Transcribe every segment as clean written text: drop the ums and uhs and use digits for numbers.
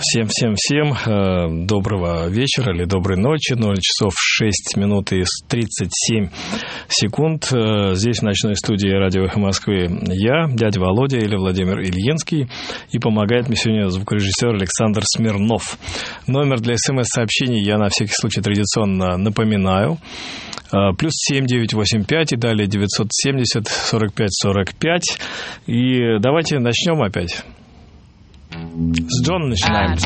Всем доброго вечера или доброй ночи. 0 часов 6 минут и 37 секунд. Здесь в ночной студии Радио Эхо Москвы я, дядя Володя или Владимир Ильинский. И помогает мне сегодня звукорежиссер Александр Смирнов. Номер для СМС-сообщений я на всякий случай традиционно напоминаю. Плюс 7985 и далее 970 45 45. И давайте начнем опять. С Джона начинаем.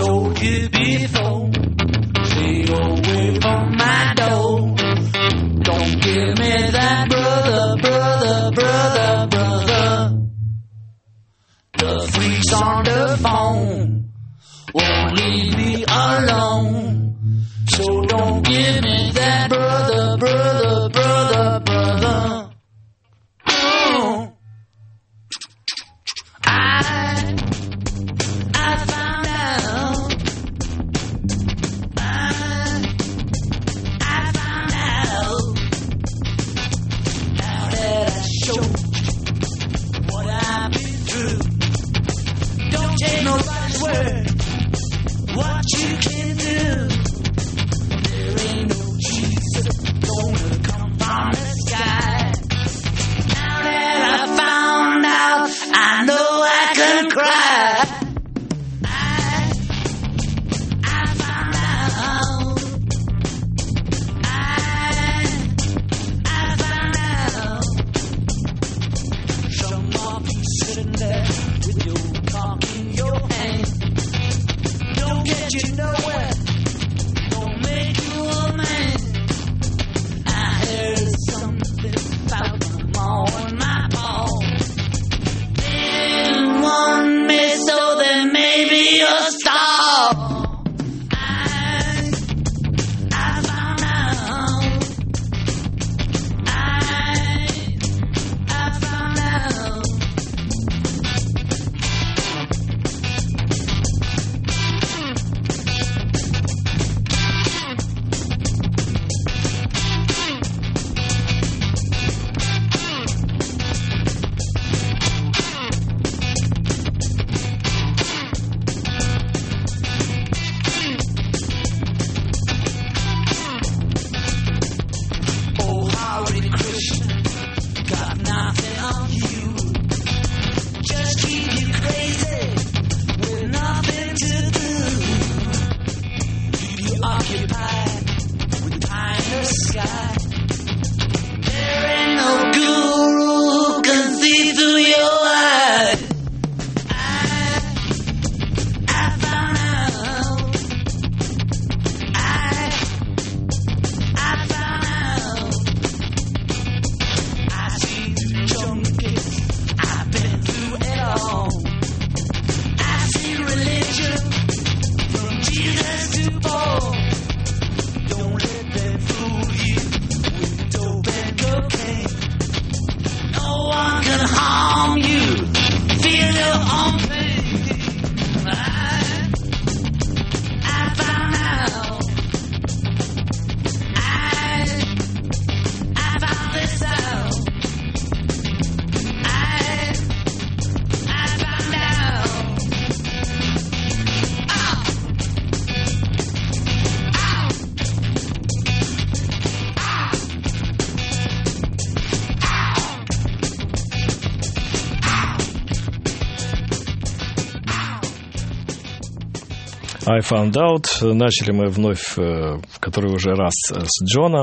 I Found Out. Начали мы вновь, в который уже раз, с Джона.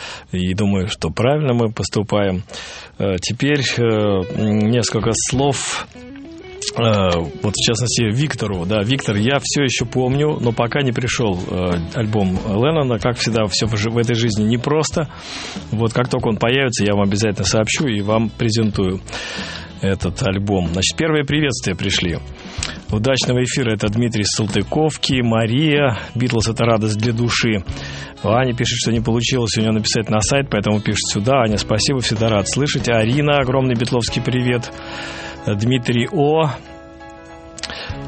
И думаю, что правильно мы поступаем. Теперь несколько слов, вот в частности Виктору. Да, Виктор, я все еще помню, но пока не пришел альбом Леннона. Как всегда, все в этой жизни непросто. Вот как только он появится, я вам обязательно сообщу и вам презентую этот альбом. Значит, первые приветствия пришли. Удачного эфира. Это Дмитрий Салтыковки, Мария. Битлз — это радость для души. Аня пишет, что не получилось у нее написать на сайт, поэтому пишет сюда. Аня, спасибо, всегда рад слышать. Арина, огромный битловский привет. Дмитрий О.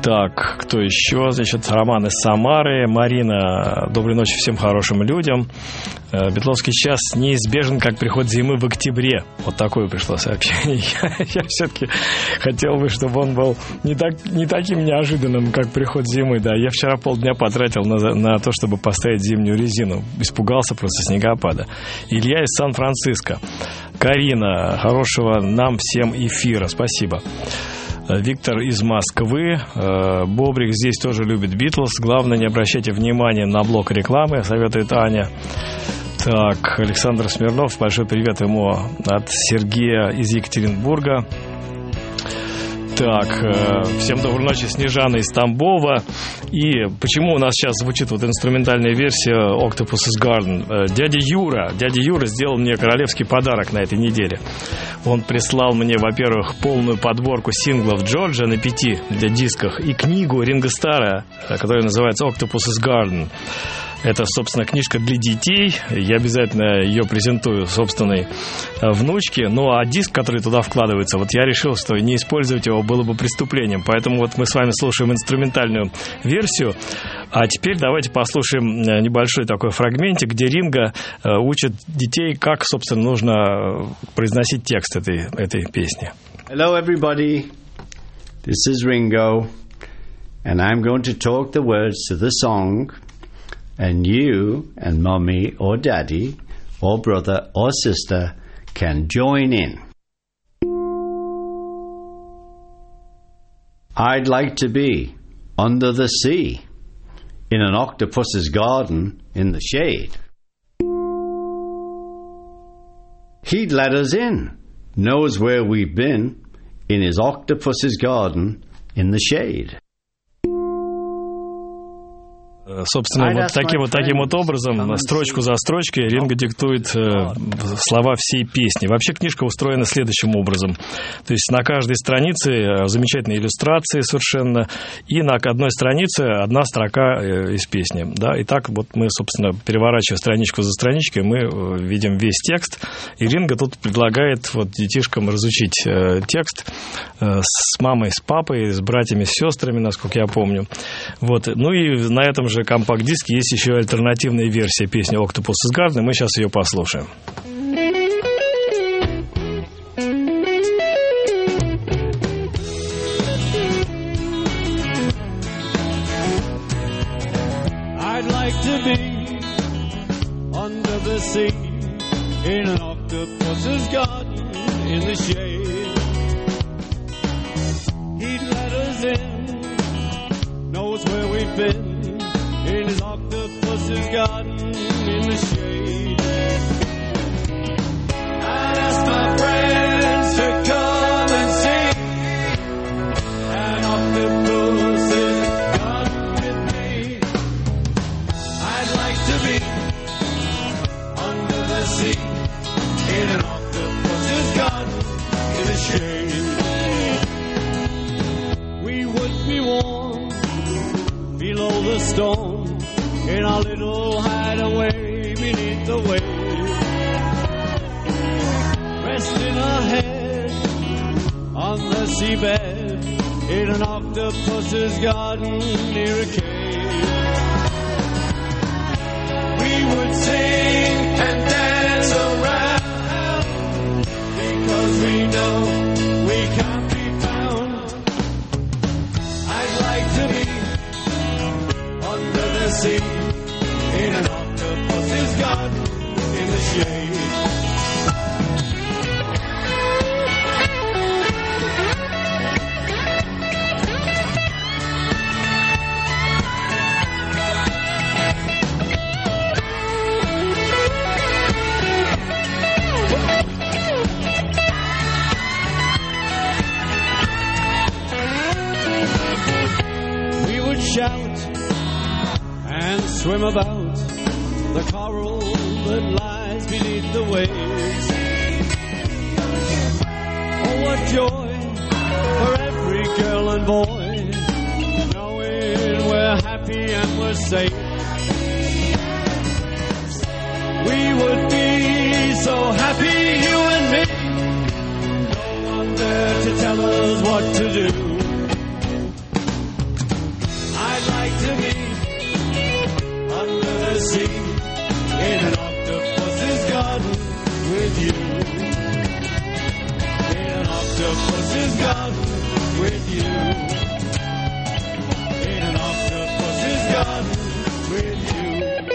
Так, кто еще? Значит, Роман из Самары. Марина, доброй ночи всем хорошим людям. Бетловский час неизбежен, как приход зимы в октябре. Вот такое пришло сообщение. Я все-таки хотел бы, чтобы он был не таким неожиданным, как приход зимы. Да, я вчера полдня потратил на то, чтобы поставить зимнюю резину. Испугался просто снегопада. Илья из Сан-Франциско. Карина, хорошего нам всем эфира. Спасибо. Виктор из Москвы. Бобрик здесь тоже любит Битлз. Главное, не обращайте внимания на блок рекламы, советует Аня. Так, Александр Смирнов, большой привет ему от Сергея из Екатеринбурга. Так, всем доброй ночи, Снежана из Тамбова. И почему у нас сейчас звучит вот инструментальная версия Octopus's Garden? Дядя Юра сделал мне королевский подарок на этой неделе. Он прислал мне, во-первых, полную подборку синглов Джорджа на 5 для дисках и книгу Ринго Старра, которая называется Octopus's Garden. Это, собственно, книжка для детей. Я обязательно ее презентую собственной внучке. Ну, а диск, который туда вкладывается, вот я решил, что не использовать его было бы преступлением. Поэтому вот мы с вами слушаем инструментальную версию. А теперь давайте послушаем небольшой такой фрагментик, где Ринго учит детей, как, собственно, нужно произносить текст этой песни. Hello, everybody. This is Ringo. And I'm going to talk the words to the song. And you and mommy or daddy or brother or sister can join in. I'd like to be under the sea, in an octopus's garden in the shade. He'd let us in, knows where we've been, in his octopus's garden in the shade. Собственно, вот таким вот образом, строчку за строчкой, Ринго диктует слова всей песни. Вообще книжка устроена следующим образом. То есть на каждой странице замечательные иллюстрации совершенно, и на одной странице одна строка из песни. Да? И так вот мы, собственно, переворачивая страничку за страничкой, мы видим весь текст. И Ринго тут предлагает вот детишкам разучить текст с мамой, с папой, с братьями, с сестрами, насколько я помню. Вот. Ну и на этом же компакт-диске есть еще альтернативная версия песни Octopus's Garden, и мы сейчас ее послушаем. I'd like to be under the sea in an octopus's garden in the shade. He'd let us in, knows where we've been, in his octopus's garden in the shade. I'd ask my friends to come and see an octopus's garden with me. I'd like to be under the sea in an octopus's garden in the shade. We would be warm below the storm, in our little hideaway beneath the waves, resting our head on the seabed in an octopus's garden near a cave. We would sing and dance around because we know we can't be found. I'd like to be under the sea in an octopus's garden in the shade. We would shout and swim about the coral that lies beneath the waves. Oh, what joy for every girl and boy, knowing we're happy and we're safe. We would be so happy, you and me, no one there to tell us what to do. is gone with you. Ain't an octopus is gone with you.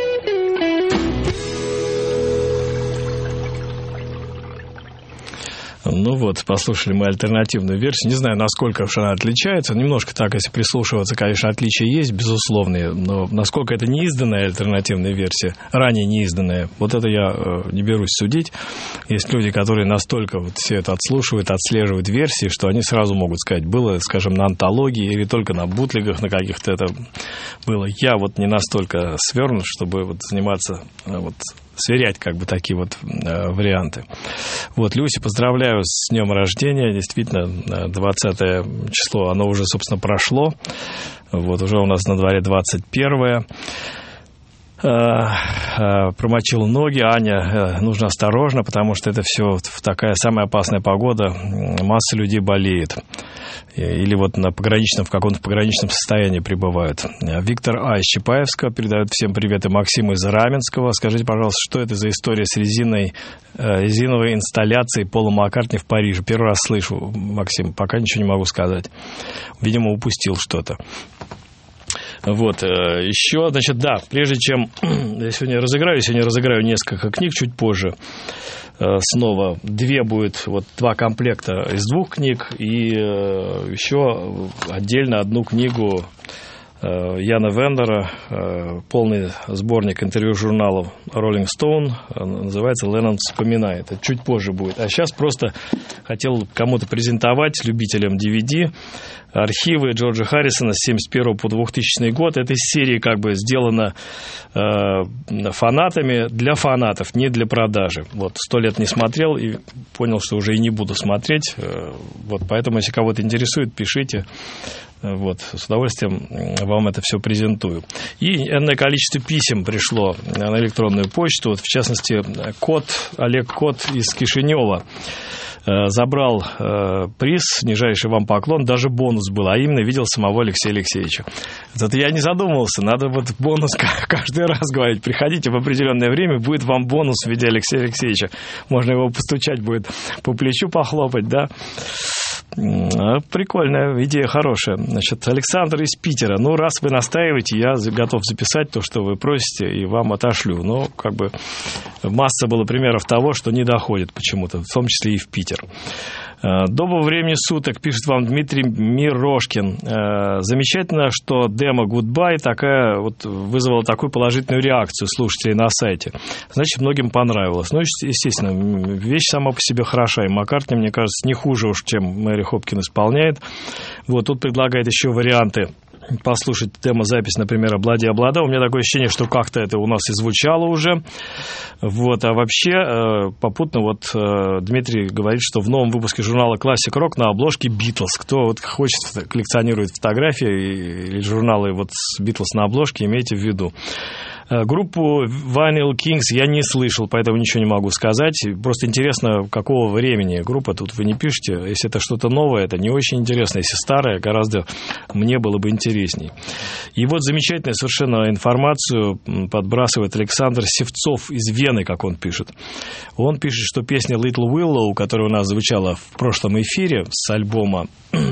Ну вот, послушали мы альтернативную версию. Не знаю, насколько уж она отличается. Немножко так, если прислушиваться, конечно, отличия есть, безусловные. Но насколько это неизданная альтернативная версия, ранее неизданная, вот это я не берусь судить. Есть люди, которые настолько вот все это отслушивают, отслеживают версии, что они сразу могут сказать, было, скажем, на антологии или только на бутлегах на каких-то это было. Я вот не настолько свернут, чтобы вот заниматься вот сверять как бы такие вот варианты. Вот, Люси, поздравляю с днем рождения. Действительно, 20 число, оно уже, собственно, прошло. Вот, уже у нас на дворе 21-е. Промочил ноги. Аня, нужно осторожно, потому что это все такая самая опасная погода. Масса людей болеет. Или вот на пограничном, в каком-то пограничном состоянии пребывают. Виктор А. из Чапаевска передает всем привет, и Максим из Раменского. Скажите, пожалуйста, что это за история с резиновой инсталляцией Пола Маккартни в Париже? Первый раз слышу, Максим, пока ничего не могу сказать. Видимо, упустил что-то. Вот, еще, значит, да, прежде чем я сегодня разыграю несколько книг чуть позже. Снова два комплекта из 2 книг и еще отдельно одну книгу Яна Вендера, полный сборник интервью журналов Rolling Stone, называется «Леннон вспоминает». Это чуть позже будет. А сейчас просто хотел кому-то презентовать, любителям DVD, архивы Джорджа Харрисона с 1971 по 2000 год. Эта серия как бы сделана фанатами для фанатов, не для продажи. Вот, 100 лет не смотрел и понял, что уже и не буду смотреть. Вот, поэтому, если кого-то интересует, пишите. Вот, с удовольствием вам это все презентую. И энное количество писем пришло на электронную почту. Вот, в частности, Олег Кот из Кишинева забрал приз, нижайший вам поклон, даже бонус был, а именно видел самого Алексея Алексеевича. Это я не задумывался, надо вот бонус каждый раз говорить. Приходите в определенное время, будет вам бонус в виде Алексея Алексеевича. Можно его постучать будет, по плечу похлопать, да. Прикольная идея, хорошая. Значит, Александр из Питера. Ну, раз вы настаиваете, я готов записать то, что вы просите, и вам отошлю. Но, как бы, масса было примеров того, что не доходит почему-то, в том числе и в Питер. Доброго времени суток, пишет вам Дмитрий Мирошкин. Замечательно, что демо «Goodbye» вызвала такую положительную реакцию слушателей на сайте. Значит, многим понравилось. Ну, естественно, вещь сама по себе хороша. И Маккартни, мне кажется, не хуже уж, чем Мэри Хопкин исполняет. Вот, тут предлагает еще варианты. Послушать демо-запись, например, «Облади-облада». У меня такое ощущение, что как-то это у нас и звучало уже. Вот. А вообще, попутно вот Дмитрий говорит, что в новом выпуске журнала «Classic Rock» на обложке «Битлз». Кто вот хочет, коллекционирует фотографии или журналы вот с «Битлз» на обложке, имейте в виду. Группу Vinyl Kings я не слышал, поэтому ничего не могу сказать. Просто интересно, какого времени группа, тут вы не пишете. Если это что-то новое, это не очень интересно. Если старое, гораздо мне было бы интересней. И вот замечательную совершенно информацию подбрасывает Александр Севцов из Вены, как он пишет. Он пишет, что песня Little Willow, которая у нас звучала в прошлом эфире с альбома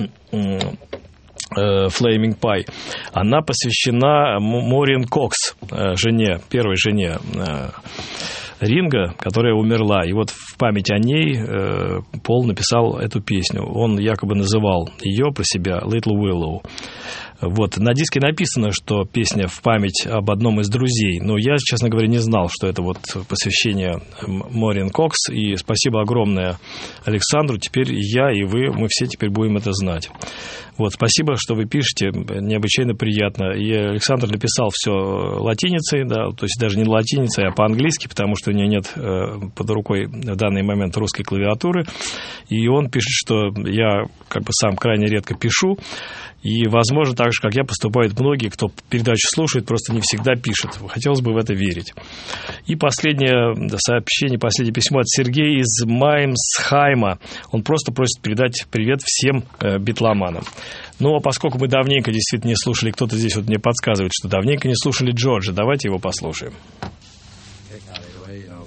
Flaming Pie, она посвящена Морин Кокс, первой жене Ринга, которая умерла. И вот в память о ней Пол написал эту песню. Он якобы называл ее про себя Little Willow. Вот. На диске написано, что песня в память об одном из друзей. Но я, честно говоря, не знал, что это вот посвящение Морин Кокс. И спасибо огромное Александру. Теперь я и вы, мы все теперь будем это знать. Вот, спасибо, что вы пишете, необычайно приятно. И Александр написал все латиницей, да, то есть даже не латиницей, а по-английски, потому что у него нет под рукой в данный момент русской клавиатуры. И он пишет, что я как бы сам крайне редко пишу. И, возможно, так же, как я, поступают многие, кто передачу слушает, просто не всегда пишет. Хотелось бы в это верить. И последнее сообщение, последнее письмо от Сергея из Маймсхайма. Он просто просит передать привет всем битломанам. Ну, а поскольку мы давненько действительно не слушали, кто-то здесь вот мне подсказывает, что давненько не слушали Джорджа, давайте его послушаем.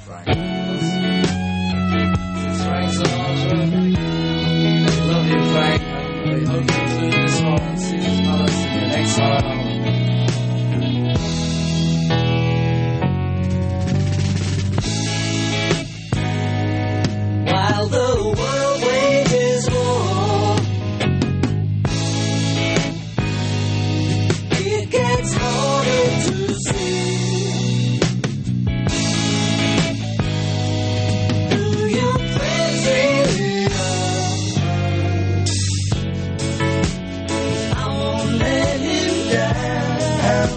Love you, Frank. while the world wages war. It gets harder to see. Do your friends really love? I won't let him down.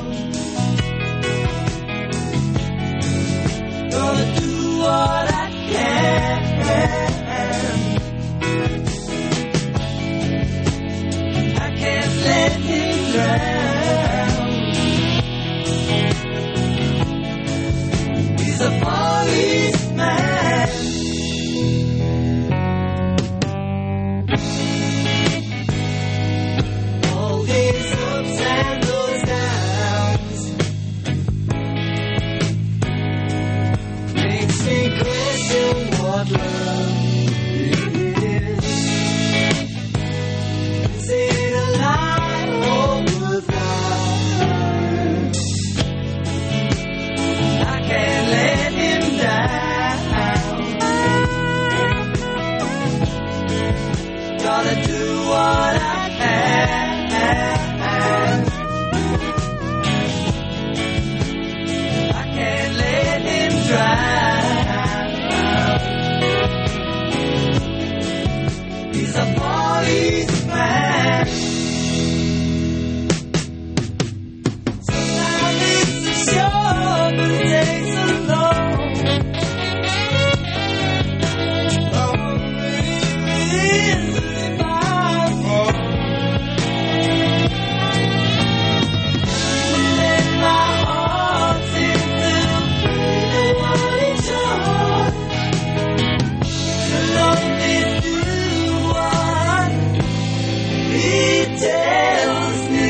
Gonna do what I can. I can't let him drown. He's a policeman. All his ups and those downs makes me question what love is. Is it a lie or worthwhile? I can't let him down. Gotta do what I can. I can't let him drown. He's a policeman. Sometimes it's a short, but it takes so long. Is my fault? Let my heart seem to feel what it's on. You'll only do what he tells me.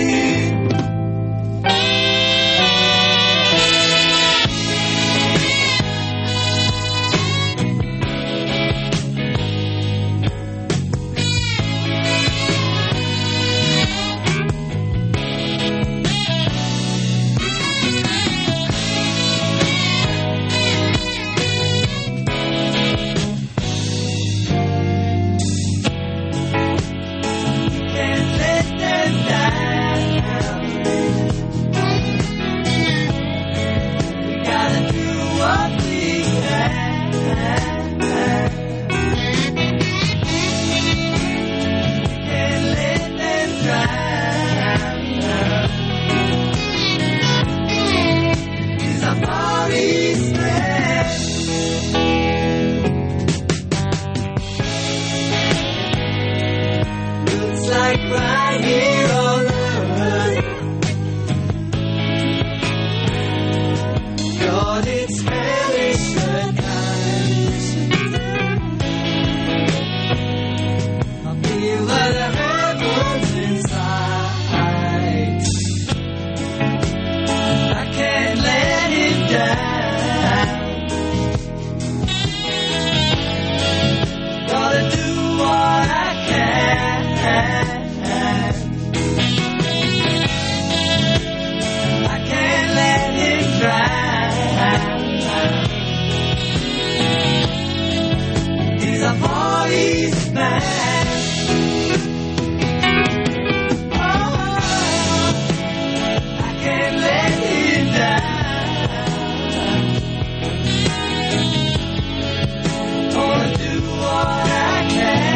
Can't let them down. We gotta do what we can. Can't let them drown. He's a policeman. Looks like right here on earth. God, it's hellish at times. I feel that heaven's inside. I can't let it down. Gotta do what I can. I can't let him drown. He's a policeman. Oh, I can't let him down. Gonna do what I can.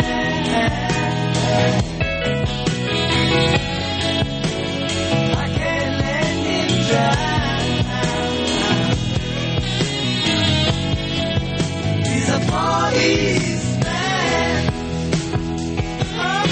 I can't let him drown. He's a policeman. Oh,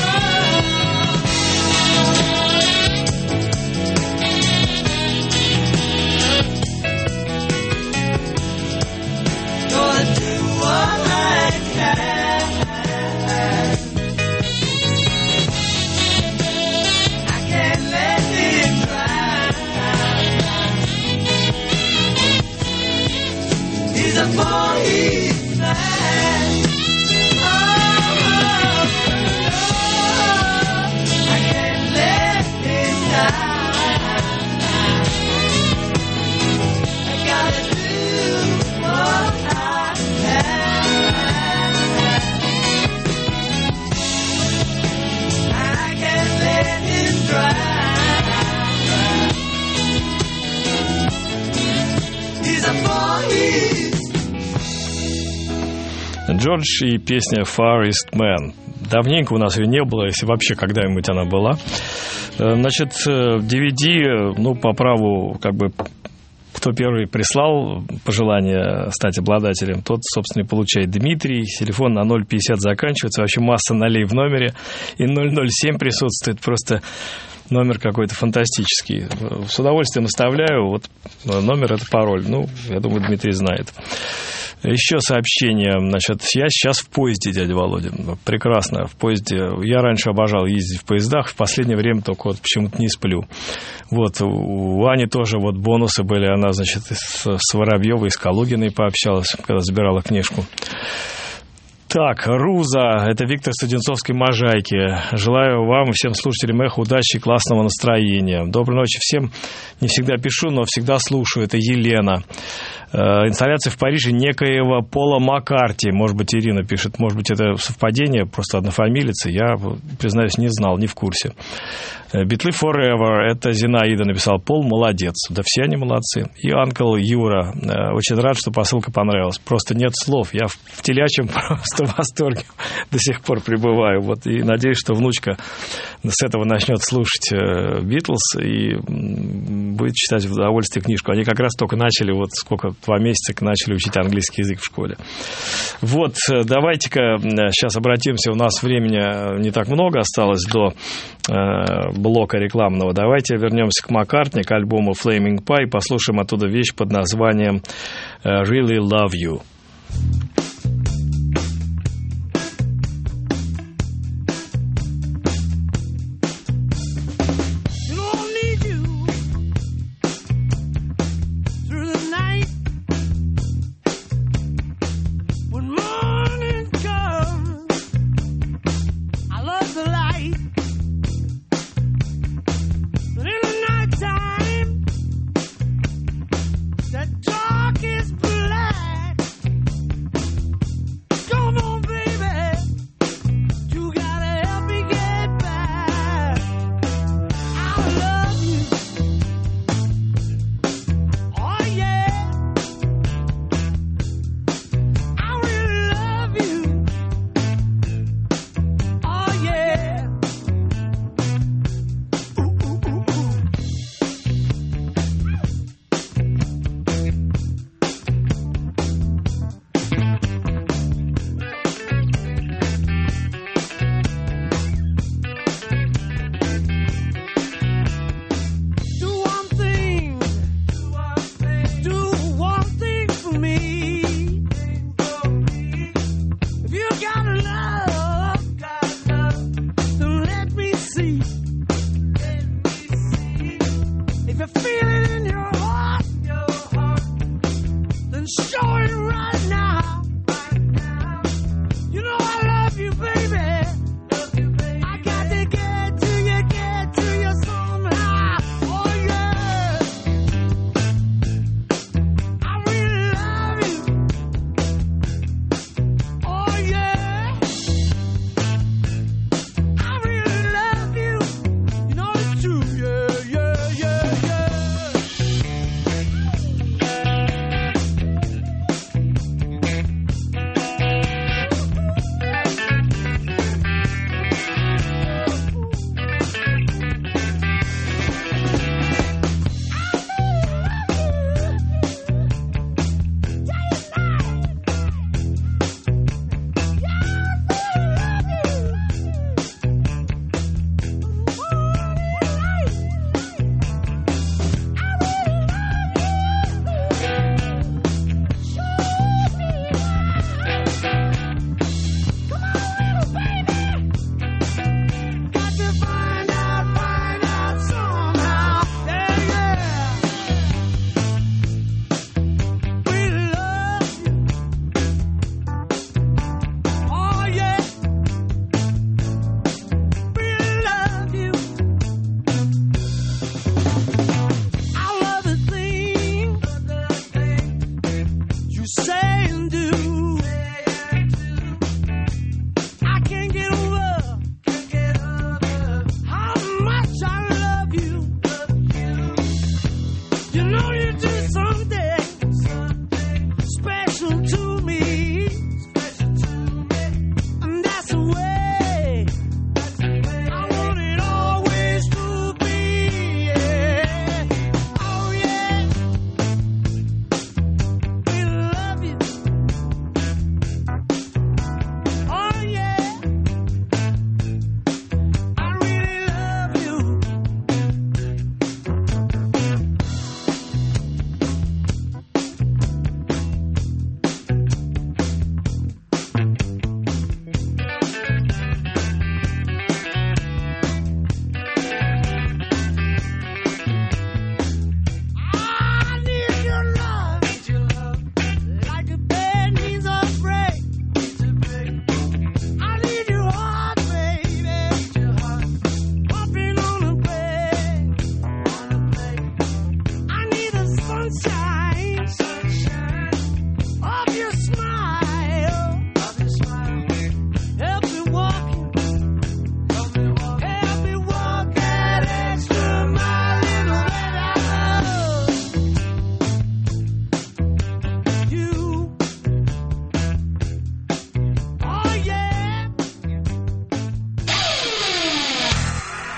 Джордж и песня Far East Man. Давненько у нас ее не было, если вообще когда-нибудь она была. Значит, DVD, ну, по праву, как бы, кто первый прислал пожелание стать обладателем, тот, собственно, и получает. Дмитрий, телефон на 050 заканчивается, вообще масса нолей в номере, и 007 присутствует, просто номер какой-то фантастический. С удовольствием оставляю, вот номер — это пароль, ну, я думаю, Дмитрий знает. Еще сообщение, значит, я сейчас в поезде, дядя Володя, прекрасно, в поезде. Я раньше обожал ездить в поездах, в последнее время только вот почему-то не сплю. Вот, у Ани тоже вот бонусы были, она, значит, с Воробьевой, с Калугиной пообщалась, когда забирала книжку. Так, Руза, это Виктор Студенцовской Можайки. Желаю вам и всем слушателям «Эхо» удачи и классного настроения. Доброй ночи всем. Не всегда пишу, но всегда слушаю. Это Елена. Инсталляция в Париже некоего Пола Маккарти. Может быть, Ирина пишет. Может быть, это совпадение, просто однофамилица. Я, признаюсь, не знал, не в курсе. Битлы Forever. Это Зинаида написал. Пол молодец. Да все они молодцы. И Анкл Юра. Очень рад, что посылка понравилась. Просто нет слов. Я в телячьем просто в восторге до сих пор пребываю. Вот, и надеюсь, что внучка с этого начнет слушать Битлз и будет читать в удовольствие книжку. Они как раз только начали, вот сколько, 2 месяца начали учить английский язык в школе. Вот, давайте-ка сейчас обратимся. У нас времени не так много осталось до блока рекламного. Давайте вернемся к Маккартни, к альбому Flaming Pie, послушаем оттуда вещь под названием Really Love You.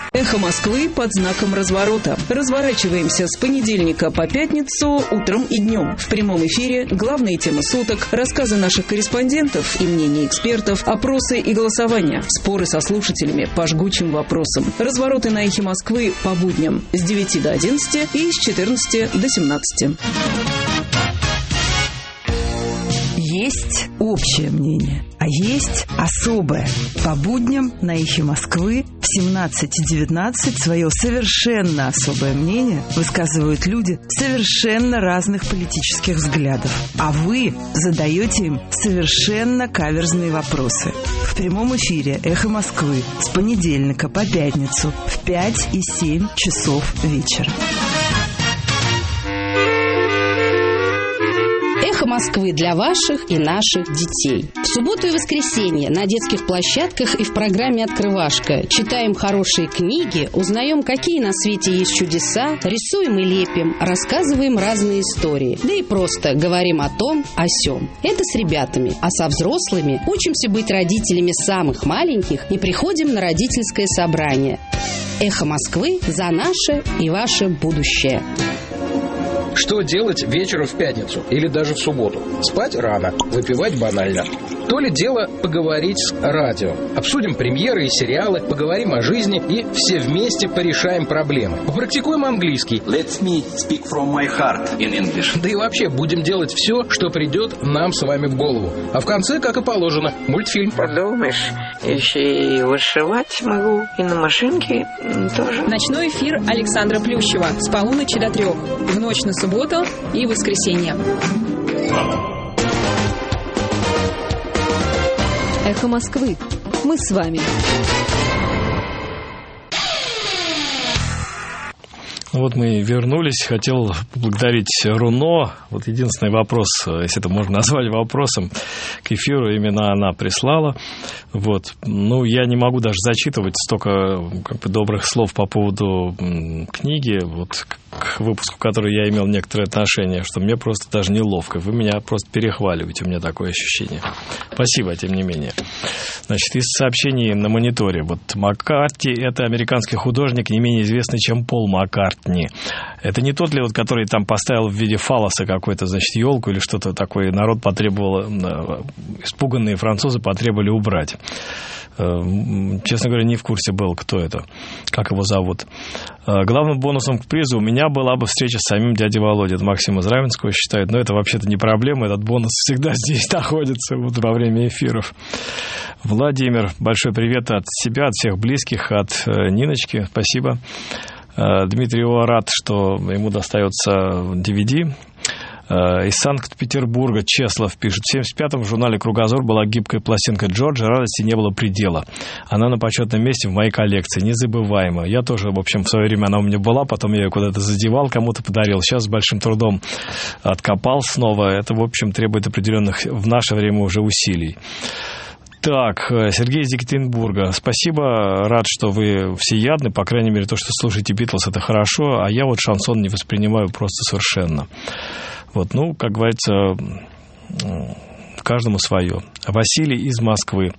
Эхо Москвы под знаком разворота. Разворачиваемся с понедельника по пятницу утром и днем. В прямом эфире главные темы суток, рассказы наших корреспондентов и мнения экспертов, опросы и голосования, споры со слушателями по жгучим вопросам. Развороты на Эхе Москвы по будням с 9 до 11 и с 14 до 17. Есть общее мнение, а есть особое. По будням на Эхе Москвы в 17:19 свое совершенно особое мнение высказывают люди совершенно разных политических взглядов. А вы задаете им совершенно каверзные вопросы. В прямом эфире Эхо Москвы с понедельника по пятницу в 5 и 7 часов вечера. Эхо Москвы для ваших и наших детей. В субботу и воскресенье на детских площадках и в программе «Открывашка» читаем хорошие книги, узнаем, какие на свете есть чудеса, рисуем и лепим, рассказываем разные истории. Да и просто говорим о том, о сём. Это с ребятами, а со взрослыми учимся быть родителями самых маленьких и приходим на родительское собрание. Эхо Москвы за наше и ваше будущее. Что делать вечером в пятницу или даже в субботу? Спать рано, выпивать банально. То ли дело поговорить с радио. Обсудим премьеры и сериалы, поговорим о жизни и все вместе порешаем проблемы. Попрактикуем английский. Let me speak from my heart in English. Да и вообще будем делать все, что придет нам с вами в голову. А в конце, как и положено, мультфильм. Подумаешь, еще и вышивать могу, и на машинке тоже. Ночной эфир Александра Плющева с полуночи до 3. В ночь на субботу и воскресенье. Эхо Москвы. Мы с вами. Вот мы вернулись. Хотел поблагодарить Руно. Вот единственный вопрос, если это можно назвать вопросом, к эфиру именно она прислала. Вот. Ну, я не могу даже зачитывать столько добрых слов по поводу книги, вот к выпуску, к которой я имел некоторое отношение, что мне просто даже неловко. Вы меня просто перехваливаете, у меня такое ощущение. Спасибо, тем не менее. Значит, из сообщений на мониторе. Вот Маккарти – это американский художник, не менее известный, чем Пол Маккартни. Это не тот ли, вот, который там поставил в виде фаллоса какой-то, значит, елку или что-то такое, народ потребовал, испуганные французы потребовали убрать. Честно говоря, не в курсе был, кто это, как его зовут. Главным бонусом к призу у меня была бы встреча с самим дядей Володей. Это Максим из Равенского считает, но это вообще-то не проблема, этот бонус всегда здесь находится вот во время эфиров. Владимир, большой привет от себя, от всех близких, от Ниночки, спасибо. Дмитрий рад, что ему достается DVD. Из Санкт-Петербурга Чеслов пишет: в 1975-м в журнале «Кругозор» была гибкая пластинка Джорджа, радости не было предела. Она на почетном месте в моей коллекции, незабываемо. Я тоже, в общем, в свое время она у меня была, потом я ее куда-то задевал, кому-то подарил. Сейчас с большим трудом откопал снова. Это, в общем, требует определенных в наше время уже усилий. Так, Сергей из Екатеринбурга. Спасибо, рад, что вы всеядны. По крайней мере, то, что слушаете Битлз, это хорошо. А я вот шансон не воспринимаю просто совершенно. Вот, ну, как говорится, каждому свое. Василий из Москвы.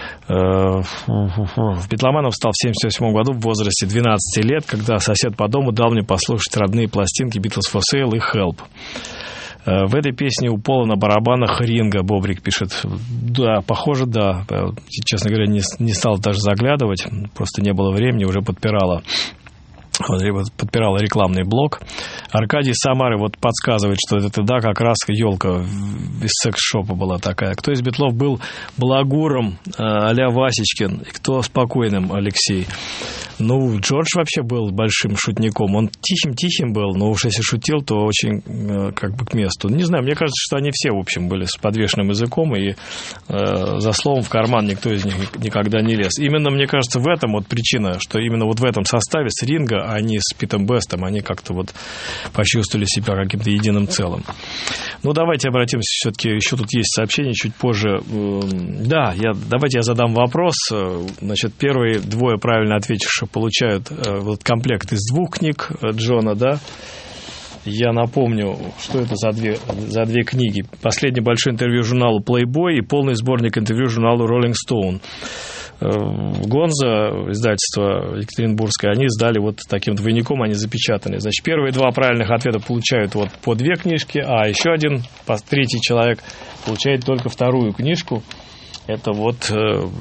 В Битломанов стал в 1978 году в возрасте 12 лет, когда сосед по дому дал мне послушать родные пластинки Beatles for Sale и Help. В этой песне у Пола на барабанах Ринго, Бобрик пишет. Да, похоже, да. Честно говоря, не стал даже заглядывать, просто не было времени, уже подпирала рекламный блок. Аркадий Самары вот подсказывает, что это да, как раз елка из секс-шопа была такая. Кто из Битлов был балагуром а-ля Васечкин, и кто спокойным, Алексей? Ну, Джордж вообще был большим шутником. Он тихим-тихим был, но уж если шутил, то очень как бы к месту. Не знаю, мне кажется, что они все, в общем, были с подвешенным языком, и за словом в карман никто из них никогда не лез. Именно, мне кажется, в этом вот причина, что именно вот в этом составе с Ринго, а не с Питом Бестом, они как-то вот почувствовали себя каким-то единым целым. Ну, давайте обратимся все-таки, еще тут есть сообщение чуть позже. Да, давайте я задам вопрос. Значит, первые двое правильно ответивших получают вот комплект из 2 книг Джона, да. Я напомню, что это за две книги. Последнее большое интервью журналу Playboy и полный сборник интервью журналу Rolling Stone. Гонза, издательство екатеринбургское, они издали вот таким двойником, они запечатаны. Значит, первые 2 правильных ответа получают вот по 2 книжки, а еще один, третий человек, получает только 2-ю книжку. Это вот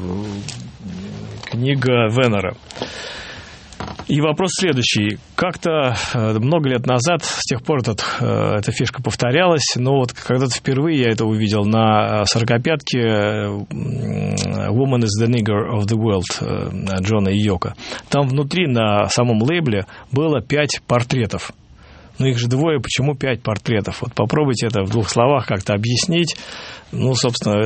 книга Венера. И вопрос следующий. Как-то много лет назад, с тех пор эта фишка повторялась, но вот когда-то впервые я это увидел на 45-ке «Woman is the nigger of the world» Джона и Йоко. Там внутри на самом лейбле было 5 портретов. Ну, их же 2, почему 5 портретов? Вот попробуйте это в 2 словах как-то объяснить. Ну, собственно,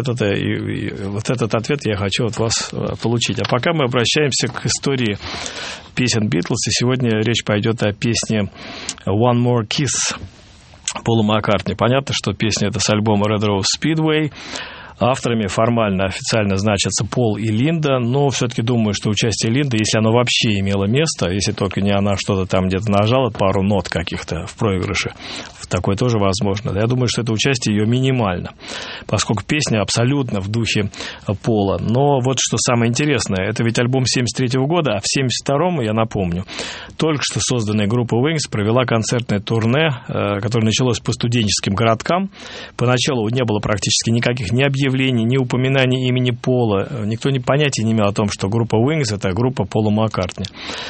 вот этот ответ я хочу от вас получить. А пока мы обращаемся к истории песен Битлз, и сегодня речь пойдет о песне «One More Kiss» Пола Маккартни. Понятно, что песня эта с альбома Red Rose Speedway. Авторами формально, официально значатся Пол и Линда, но все-таки думаю, что участие Линды, если оно вообще имело место, если только не она что-то там где-то нажала, пару нот каких-то в проигрыше, такое тоже возможно. Я думаю, что это участие ее минимально, поскольку песня абсолютно в духе Пола. Но вот что самое интересное, это ведь альбом 1973 года, а в 1972, я напомню, только что созданная группа Wings провела концертное турне, которое началось по студенческим городкам. Поначалу не было практически никаких ни объявлений, ни упоминаний имени Пола. Никто понятия не имел о том, что группа Wings — это группа Пола Маккартни.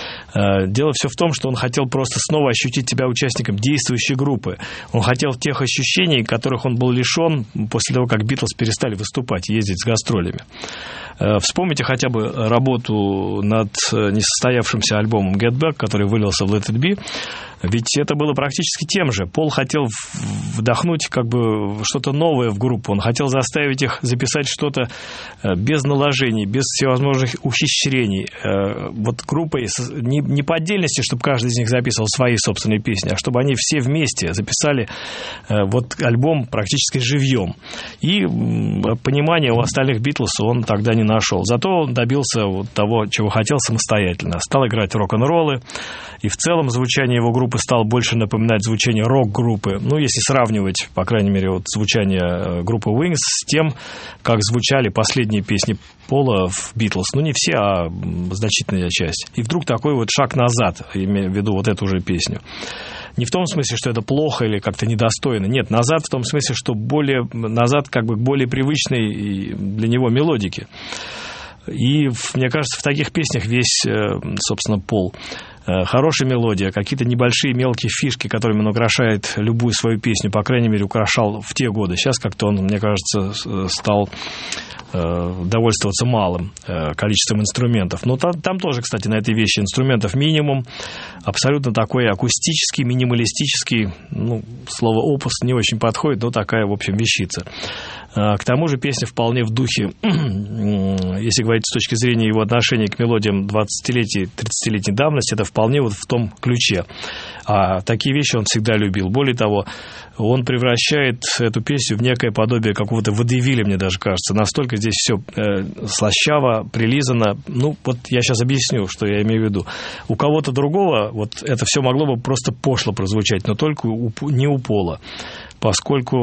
Дело все в том, что он хотел просто снова ощутить себя участником действующей группы. Он хотел тех ощущений, которых он был лишен после того, как Битлз перестали выступать, ездить с гастролями. Вспомните хотя бы работу над несостоявшимся альбомом Get Back, который вылился в Let It Be. Ведь это было практически тем же. Пол хотел вдохнуть как бы что-то новое в группу. Он хотел заставить их записать что-то без наложений, без всевозможных ухищрений. Вот группой не по отдельности, чтобы каждый из них записывал свои собственные песни, а чтобы они все вместе записали вот альбом практически живьем. И понимания у остальных Битлз он тогда не нашел. Зато он добился вот того, чего хотел самостоятельно. Стал играть рок-н-роллы, и в целом звучание его группы стало больше напоминать звучание рок-группы. Ну, если сравнивать, по крайней мере, вот звучание группы Wings с тем, как звучали последние песни Пола в Битлз. Ну, не все, а значительная часть. И вдруг такой вот шаг назад, имея в виду вот эту же песню. Не в том смысле, что это плохо или как-то недостойно. Нет, назад в том смысле, что назад как бы к более привычной для него мелодике. И, мне кажется, в таких песнях весь, собственно, Пол. Хорошая мелодия, какие-то небольшие мелкие фишки, которыми он украшает любую свою песню, по крайней мере, украшал в те годы. Сейчас как-то он, мне кажется, стал довольствоваться малым количеством инструментов. Но там тоже, кстати, на этой вещи инструментов минимум. Абсолютно такой акустический, минималистический, ну, слово «опус» не очень подходит, но такая, в общем, вещица. К тому же песня вполне в духе, если говорить с точки зрения его отношения к мелодиям 20-летней, 30-летней давности, это вполне вот в том ключе. А такие вещи он всегда любил. Более того, он превращает эту песню в некое подобие какого-то водевиля, мне даже кажется. Настолько здесь все слащаво, прилизано. Ну, вот я сейчас объясню, что я имею в виду. У кого-то другого вот это все могло бы просто пошло прозвучать, но только не у Пола. Поскольку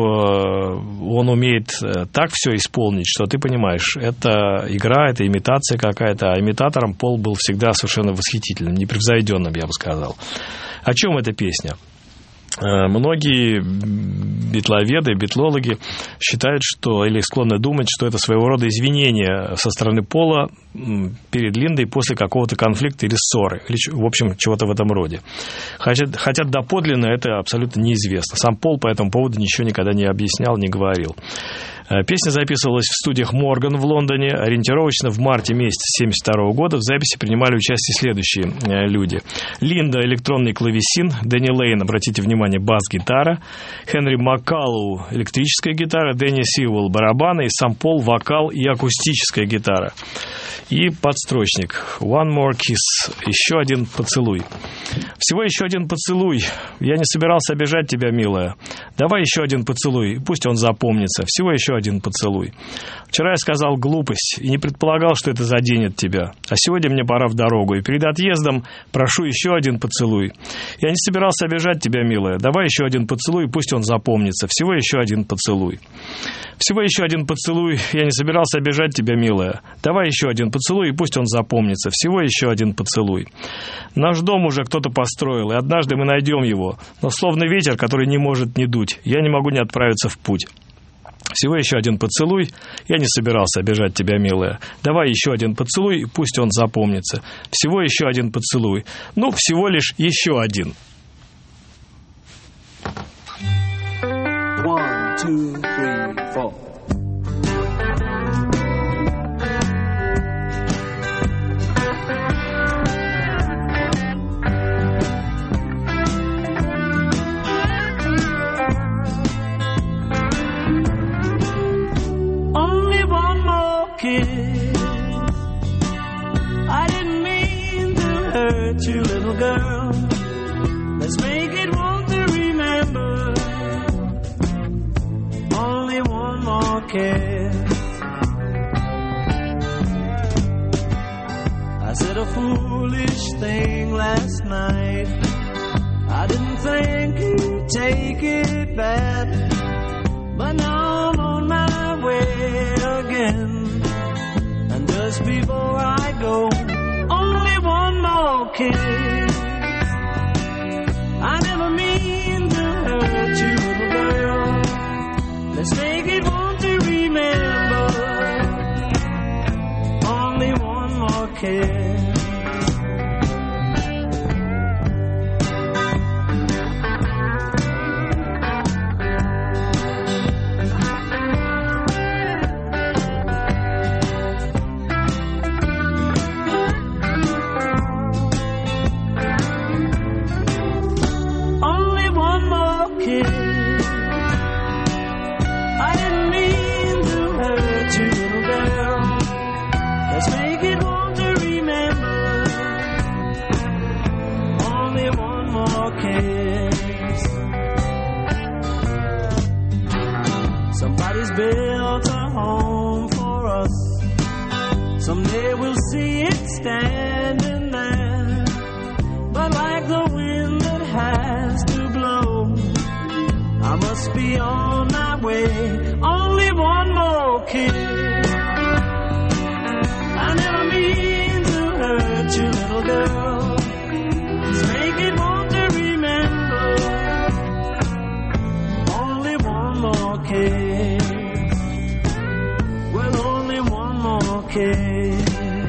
он умеет так все исполнить, что ты понимаешь, это игра, это имитация какая-то, а имитатором Пол был всегда совершенно восхитительным, непревзойденным, я бы сказал. О чем эта песня? Многие битловеды, битлологи считают, что, или склонны думать, что это своего рода извинение со стороны Пола перед Линдой после какого-то конфликта или ссоры, или, в общем, чего-то в этом роде. Хотя доподлинно это абсолютно неизвестно. Сам Пол по этому поводу ничего никогда не объяснял, не говорил. Песня записывалась в студиях Морган в Лондоне. Ориентировочно в марте месяце 1972 года в записи принимали участие следующие люди. Линда — электронный клавесин, Дэнни Лейн, обратите внимание, бас-гитара, Хенри Маккаллоу — электрическая гитара, Дэнни Сивуэлл — барабаны, и сам Пол — вокал и акустическая гитара. И подстрочник «One more kiss» — еще один поцелуй. Всего еще один поцелуй. Я не собирался обижать тебя, милая. Давай еще один поцелуй, пусть он запомнится. Всего еще один поцелуй. Вчера я сказал глупость и не предполагал, что это заденет тебя. А сегодня мне пора в дорогу, и перед отъездом прошу еще один поцелуй. Я не собирался обижать тебя, милая. Давай еще один поцелуй, пусть он запомнится. Всего еще один поцелуй. Всего еще один поцелуй. Я не собирался обижать тебя, милая. Давай еще один поцелуй, и пусть он запомнится. Всего еще один поцелуй. Наш дом уже кто-то построил, и однажды мы найдем его. Но словно ветер, который не может не дуть, я не могу не отправиться в путь. Всего еще один поцелуй. Я не собирался обижать тебя, милая. Давай еще один поцелуй, и пусть он запомнится. Всего еще один поцелуй. Ну, всего лишь еще один. 1, 2, 3, 4. I didn't mean to hurt you, little girl. Let's make it one to remember. Only one more kiss. I said a foolish thing last night. I didn't think you'd take it bad, but now I'm on my way again. Just before I go, only one more kiss. I never mean to hurt you, little girl. Let's make it one to remember. Only one more kiss. Somebody's built a home for us. Someday we'll see it standing there. But like the wind that has to blow, I must be on my way. Only one more kiss. I never mean to hurt you, little girl. Let's make it one to remember. Only one more kiss. Well, only one more kiss.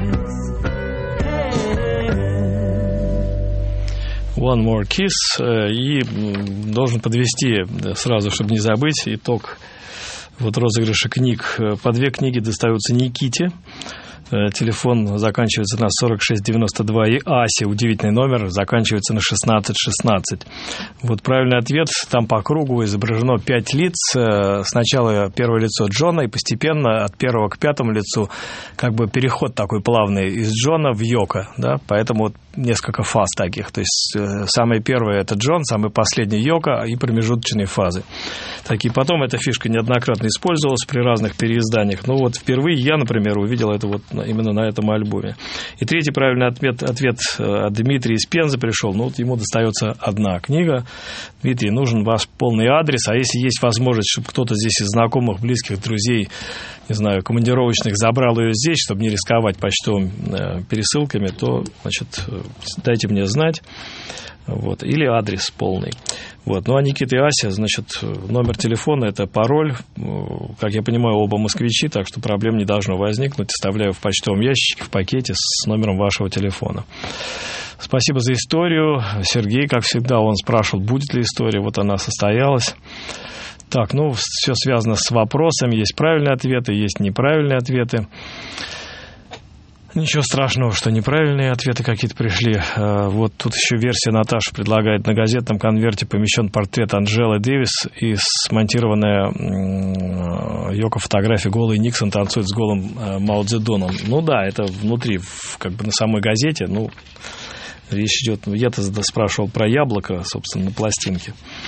One More Kiss. И должен подвести сразу, чтобы не забыть, итог вот розыгрыша книг. По 2 книги достаются Никите. Телефон заканчивается на 4692, и Асе, удивительный номер, заканчивается на 1616. Вот правильный ответ, там по кругу изображено 5 лиц. Сначала первое лицо Джона, и постепенно от первого к пятому лицу как бы переход такой плавный из Джона в Йоко, да? Поэтому вот несколько фаз таких. То есть самое первое — это Джон, самый последний — Йоко, и промежуточные фазы. Такие. Потом эта фишка неоднократно использовалась при разных переизданиях. Ну вот впервые я, например, увидел это вот именно на этом альбоме. И третий правильный ответ от Дмитрия из Пензы пришел. Ну вот ему достается одна книга. Дмитрий, нужен ваш полный адрес, а если есть возможность, чтобы кто-то здесь из знакомых, близких, друзей, не знаю, командировочных забрал ее здесь, чтобы не рисковать почтовыми пересылками, то, значит, дайте мне знать. Вот. Или адрес полный. Вот. Ну, а Никита и Ася, значит, номер телефона — это пароль. Как я понимаю, оба москвичи, так что проблем не должно возникнуть. Оставляю в почтовом ящике, в пакете с номером вашего телефона. Спасибо за историю. Сергей, как всегда, он спрашивал, будет ли история. Вот она состоялась. Так, ну, все связано с вопросами. Есть правильные ответы, есть неправильные ответы. Ничего страшного, что неправильные ответы какие-то пришли. Вот тут еще версия Наташа предлагает: на газетном конверте помещен портрет Анджелы Дэвис и смонтированная Йоко фотография голый Никсон танцует с голым Мао Цзэдуном. Ну да, это внутри, как бы на самой газете. Ну, речь идет, я-то спрашивал про яблоко, собственно, на пластинке.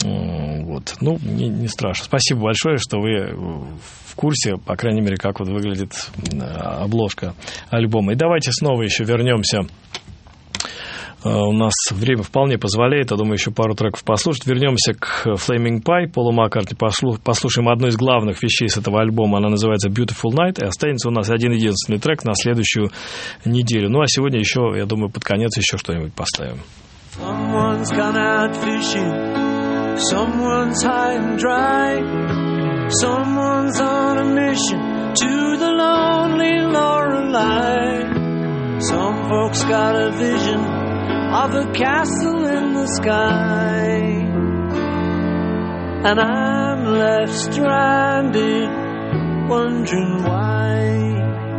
Вот. Ну, не страшно. Спасибо большое, что вы в курсе, по крайней мере, как вот выглядит обложка альбома. И давайте снова еще вернемся. У нас время вполне позволяет, я думаю, еще пару треков послушать. Вернемся к Flaming Pie, Полу Маккартни. Послушаем одну из главных вещей с этого альбома. Она называется Beautiful Night. И останется у нас один-единственный трек на следующую неделю. Ну, а сегодня еще, я думаю, под конец еще что-нибудь поставим. Someone's gone out fishing, someone's high and dry, someone's on a mission to the lonely Lorelei. Some folks got a vision of a castle in the sky, and I'm left stranded, wondering why.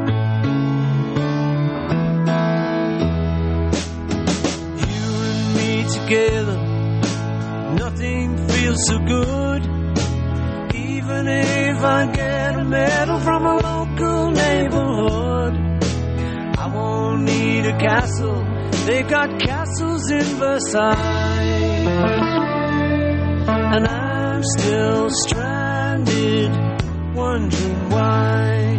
Together, nothing feels so good. Even if I get a medal from a local neighborhood, I won't need a castle. They've got castles in Versailles, and I'm still stranded, wondering why.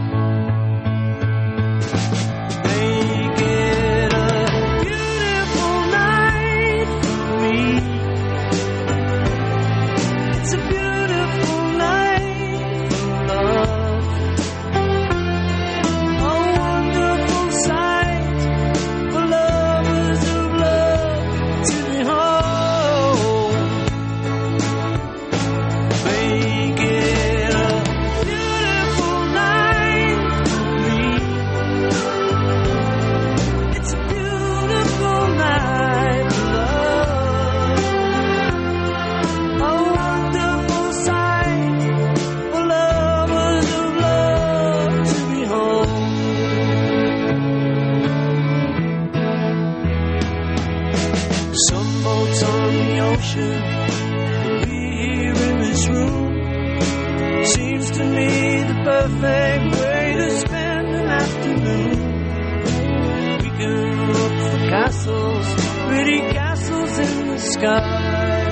Perfect way to spend an afternoon. We can look for castles, pretty castles in the sky.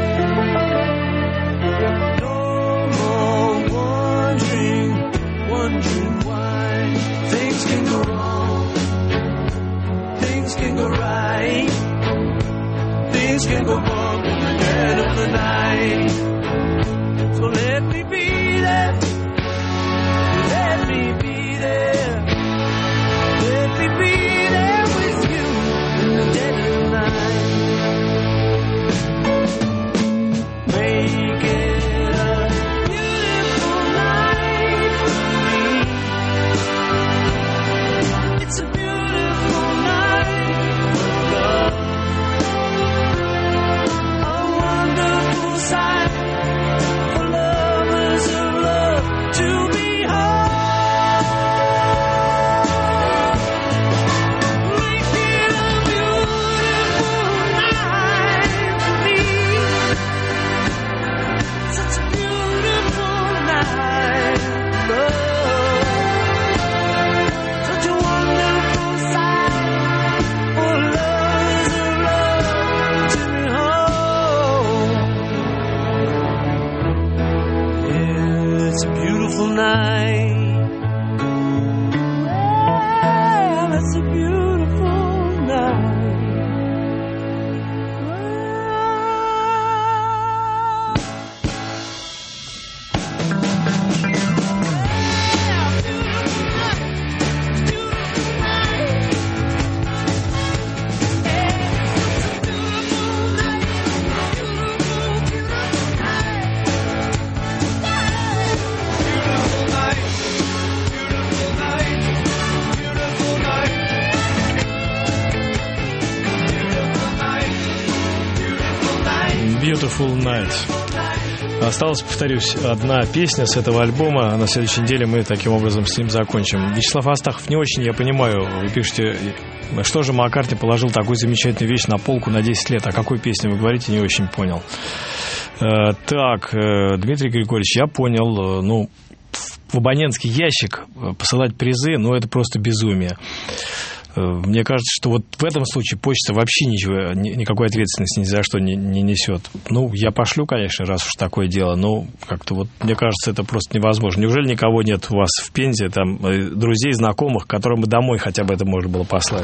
No more wondering why. Things can go wrong, things can go right, things can go wrong in the dead of the night. So let me be there. Let me be there. Let me be there with you in the dead of the night. Make it a beautiful night for me. It's a beautiful night for love. A wonderful sight for lovers of love to be. Night. Well, it's a beautiful night. Beautiful Night. Осталась, повторюсь, одна песня с этого альбома. На следующей неделе мы таким образом с ним закончим. Вячеслав Астахов, не очень я понимаю. Вы пишете, что же Маккартни положил такую замечательную вещь на полку на 10 лет. О какой песне вы говорите, не очень понял. Так, Дмитрий Григорьевич, я понял. Ну, в абонентский ящик посылать призы, ну, это просто безумие. Мне кажется, что вот в этом случае почта вообще ничего, никакой ответственности ни за что не несет. Ну, я пошлю, конечно, раз уж такое дело, но как-то вот, мне кажется, это просто невозможно. Неужели никого нет у вас в Пензе, там, друзей, знакомых, которым бы домой хотя бы это можно было послать?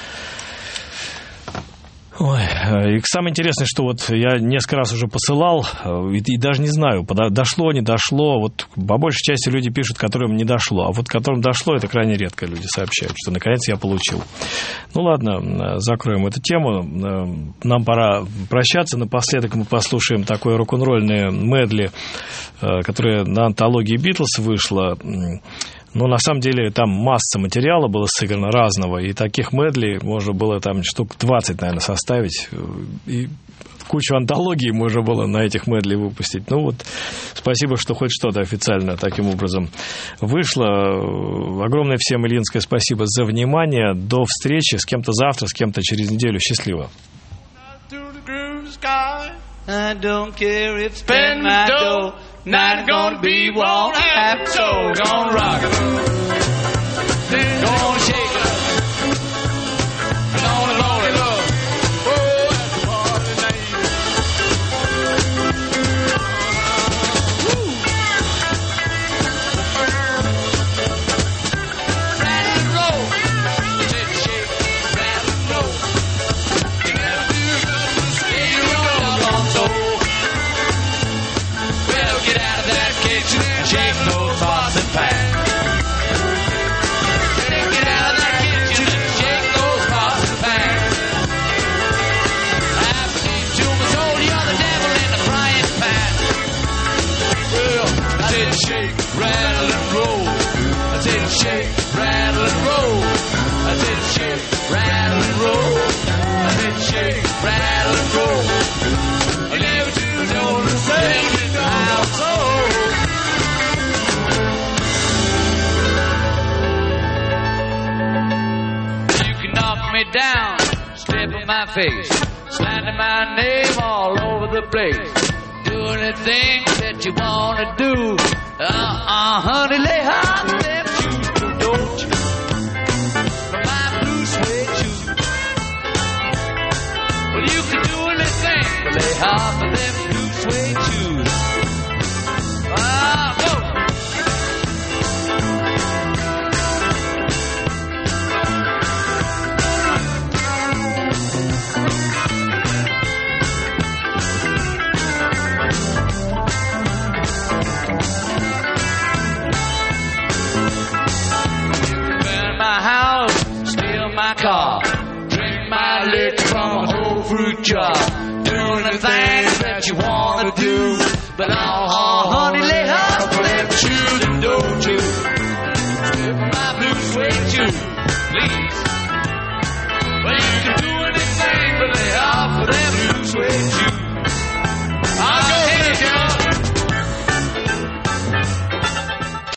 Ой, и самое интересное, что вот я несколько раз уже посылал, и даже не знаю, дошло, не дошло. Вот по большей части люди пишут, которым не дошло. А вот которым дошло, это крайне редко люди сообщают, что наконец я получил. Ну ладно, закроем эту тему. Нам пора прощаться. Напоследок мы послушаем такое рок-н-ролльное медли, которое на антологии «Битлз» вышло. Но на самом деле там масса материала было сыграно разного, и таких медли можно было там штук 20, наверное, составить, и кучу антологий можно было на этих медли выпустить. Ну вот, спасибо, что хоть что-то официально таким образом вышло. Огромное всем ильинское спасибо за внимание. До встречи с кем-то завтра, с кем-то через неделю. Счастливо. I don't care if spend my dough, not gonna be won't have to. Gonna rock it, gonna shake it, gonna load it up. Oh, that's a party night. Rattle and roll, shake, shake, rattle and roll. You gotta do nothing, stay around on soul. Well, get out of that kitchen and shake those pots and pans. Get out of that kitchen and shake those pots and pans. I believe to my soul you're the devil in the frying pan. Well, I said shake, rattle and roll. I said shake, rattle and roll. I said shake, rattle and roll. I said shake, rattle and roll. I never do know the same in the household. You can knock me down, step in my face, slander my name all over the place. Do anything that you wanna do. Honey, lay hard to them shoes, don't you? My blue suede shoes. Well, you can do anything, but lay hard for them blue suede shoes. Ah, go! My house, steal my car, drink my liquor from a whole fruit jar.